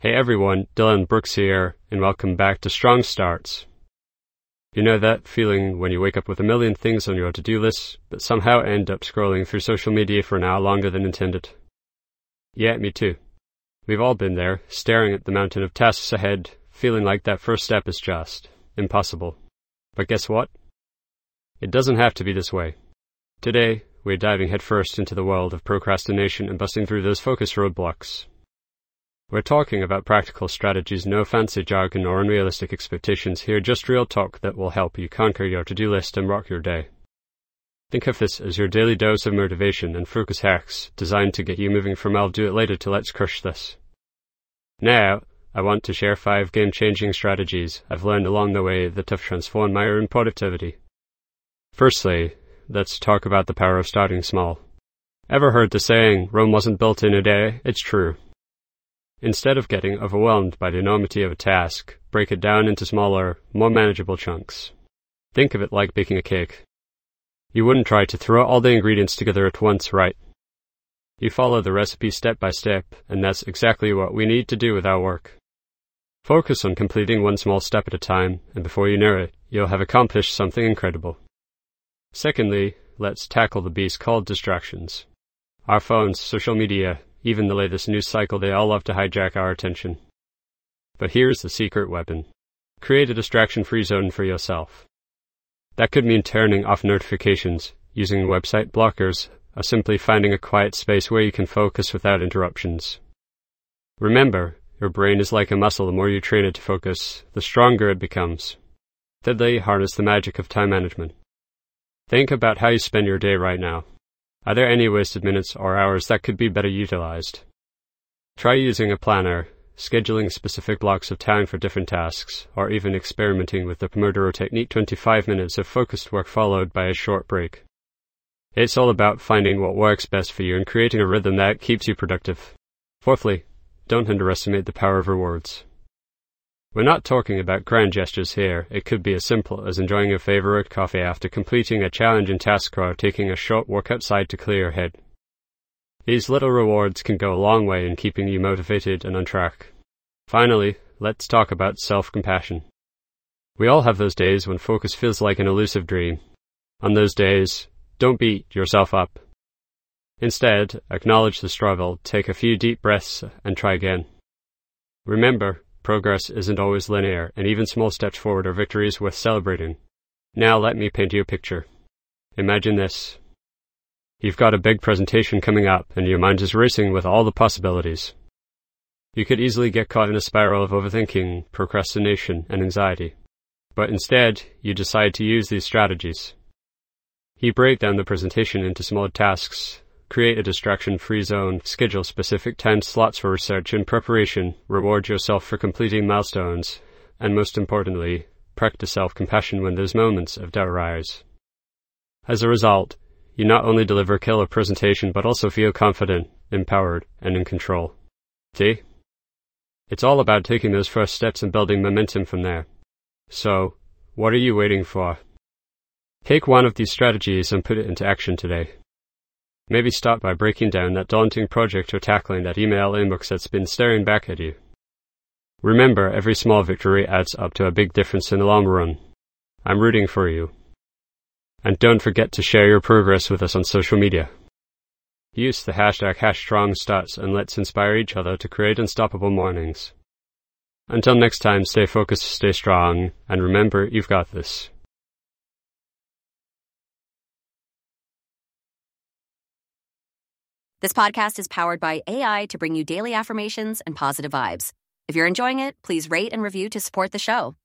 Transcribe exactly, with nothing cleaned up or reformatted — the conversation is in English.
Hey everyone, Dylan Brooks here, and welcome back to Strong Starts. You know that feeling when you wake up with a million things on your to-do list, but somehow end up scrolling through social media for an hour longer than intended? Yeah, me too. We've all been there, staring at the mountain of tasks ahead, feeling like that first step is just impossible. But guess what? It doesn't have to be this way. Today, we're diving headfirst into the world of procrastination and busting through those focus roadblocks. We're talking about practical strategies, no fancy jargon or unrealistic expectations here, just real talk that will help you conquer your to-do list and rock your day. Think of this as your daily dose of motivation and focus hacks designed to get you moving from I'll do it later to let's crush this. Now, I want to share five game-changing strategies I've learned along the way that have transformed my own productivity. Firstly, let's talk about the power of starting small. Ever heard the saying, Rome wasn't built in a day? It's true. Instead of getting overwhelmed by the enormity of a task, break it down into smaller, more manageable chunks. Think of it like baking a cake. You wouldn't try to throw all the ingredients together at once, right? You follow the recipe step by step, and that's exactly what we need to do with our work. Focus on completing one small step at a time, and before you know it, you'll have accomplished something incredible. Secondly, let's tackle the beast called distractions. Our phones, social media, even the latest news cycle, they all love to hijack our attention. But here's the secret weapon. Create a distraction-free zone for yourself. That could mean turning off notifications, using website blockers, or simply finding a quiet space where you can focus without interruptions. Remember, your brain is like a muscle. The more you train it to focus, the stronger it becomes. Thirdly, harness the magic of time management. Think about how you spend your day right now. Are there any wasted minutes or hours that could be better utilized? Try using a planner, scheduling specific blocks of time for different tasks, or even experimenting with the Pomodoro technique, twenty-five minutes of focused work followed by a short break. It's all about finding what works best for you and creating a rhythm that keeps you productive. Fourthly, don't underestimate the power of rewards. We're not talking about grand gestures here. It could be as simple as enjoying your favorite coffee after completing a challenging task or taking a short walk outside to clear your head. These little rewards can go a long way in keeping you motivated and on track. Finally, let's talk about self-compassion. We all have those days when focus feels like an elusive dream. On those days, don't beat yourself up. Instead, acknowledge the struggle, take a few deep breaths, and try again. Remember, progress isn't always linear, and even small steps forward are victories worth celebrating. Now let me paint you a picture. Imagine this. You've got a big presentation coming up, and your mind is racing with all the possibilities. You could easily get caught in a spiral of overthinking, procrastination, and anxiety. But instead, you decide to use these strategies. You break down the presentation into small tasks, create a distraction-free zone, schedule specific time slots for research and preparation, reward yourself for completing milestones, and most importantly, practice self-compassion when those moments of doubt arise. As a result, you not only deliver a killer presentation but also feel confident, empowered, and in control. See? It's all about taking those first steps and building momentum from there. So, what are you waiting for? Take one of these strategies and put it into action today. Maybe start by breaking down that daunting project or tackling that email inbox that's been staring back at you. Remember, every small victory adds up to a big difference in the long run. I'm rooting for you. And don't forget to share your progress with us on social media. Use the hashtag HashStrongStarts and let's inspire each other to create unstoppable mornings. Until next time, stay focused, stay strong, and remember, you've got this. This podcast is powered by A I to bring you daily affirmations and positive vibes. If you're enjoying it, please rate and review to support the show.